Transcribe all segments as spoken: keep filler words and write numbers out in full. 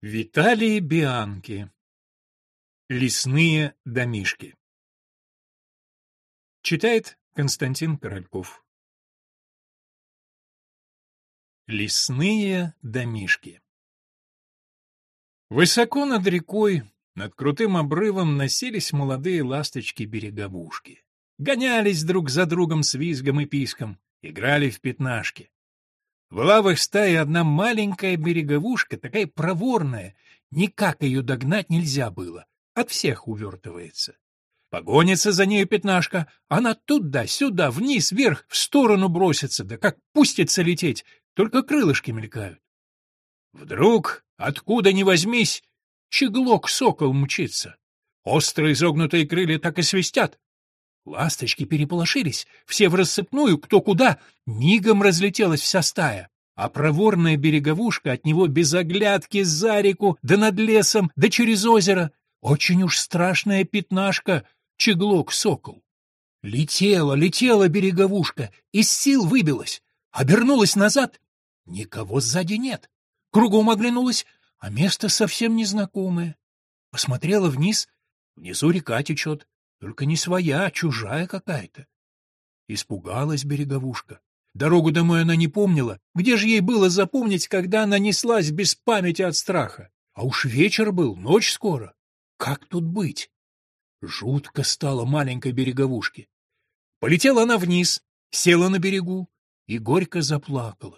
Виталий Бианки. Лесные домишки. Читает Константин Корольков. Лесные домишки. Высоко над рекой, над крутым обрывом носились молодые ласточки-береговушки. Гонялись друг за другом с визгом и писком, играли в пятнашки. Была в их стае одна маленькая береговушка, такая проворная, никак ее догнать нельзя было, от всех увертывается. Погонится за нею пятнашка, она туда-сюда, вниз, вверх, в сторону бросится, да как пустится лететь, только крылышки мелькают. Вдруг, откуда ни возьмись, чеглок-сокол мчится. Острые изогнутые крылья так и свистят. Ласточки переполошились, все в рассыпную, кто куда, мигом разлетелась вся стая, а проворная береговушка от него без оглядки за реку, да над лесом, да через озеро. Очень уж страшная пятнашка, чеглок-сокол. Летела, летела береговушка, из сил выбилась, обернулась назад. Никого сзади нет. Кругом оглянулась, а место совсем незнакомое. Посмотрела вниз, внизу река течет. Только не своя, а чужая какая-то. Испугалась береговушка. Дорогу домой она не помнила. Где же ей было запомнить, когда она неслась без памяти от страха? А уж вечер был, ночь скоро. Как тут быть? Жутко стало маленькой береговушке. Полетела она вниз, села на берегу и горько заплакала.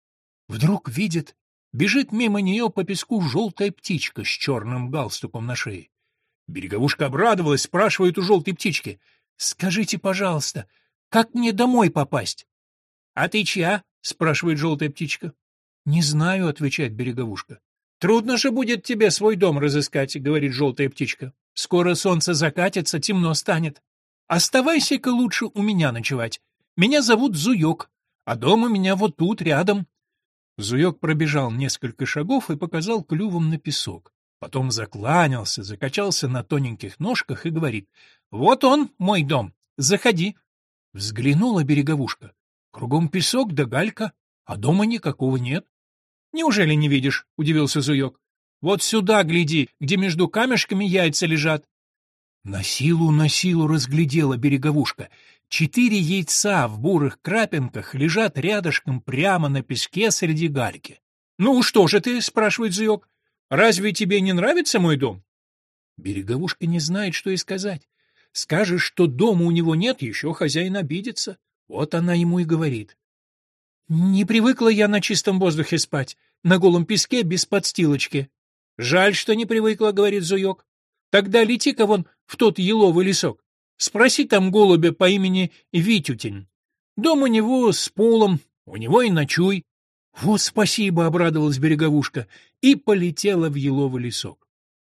Вдруг видит, бежит мимо нее по песку желтая птичка с черным галстуком на шее. Береговушка обрадовалась, спрашивает у желтой птички: «Скажите, пожалуйста, как мне домой попасть?» «А ты чья?» — спрашивает желтая птичка. «Не знаю», — отвечает береговушка. «Трудно же будет тебе свой дом разыскать», — говорит желтая птичка. «Скоро солнце закатится, темно станет. Оставайся-ка лучше у меня ночевать. Меня зовут Зуёк, а дом у меня вот тут, рядом». Зуёк пробежал несколько шагов и показал клювом на песок. Потом закланялся, закачался на тоненьких ножках и говорит: «Вот он, мой дом, заходи». Взглянула береговушка. Кругом песок да галька, а дома никакого нет. «Неужели не видишь?» — удивился Зуёк. «Вот сюда гляди, где между камешками яйца лежат». На силу, на силу разглядела береговушка. Четыре яйца в бурых крапинках лежат рядышком прямо на песке среди гальки. «Ну, что же ты?» — спрашивает Зуёк. «Разве тебе не нравится мой дом?» Береговушка не знает, что и сказать. Скажешь, что дома у него нет, еще хозяин обидится. Вот она ему и говорит: «Не привыкла я на чистом воздухе спать, на голом песке без подстилочки». «Жаль, что не привыкла», — говорит Зуёк. «Тогда лети-ка вон в тот еловый лесок. Спроси там голубя по имени Витютень. Дом у него с полом, у него и ночуй». «Вот спасибо», — обрадовалась береговушка и полетела в еловый лесок.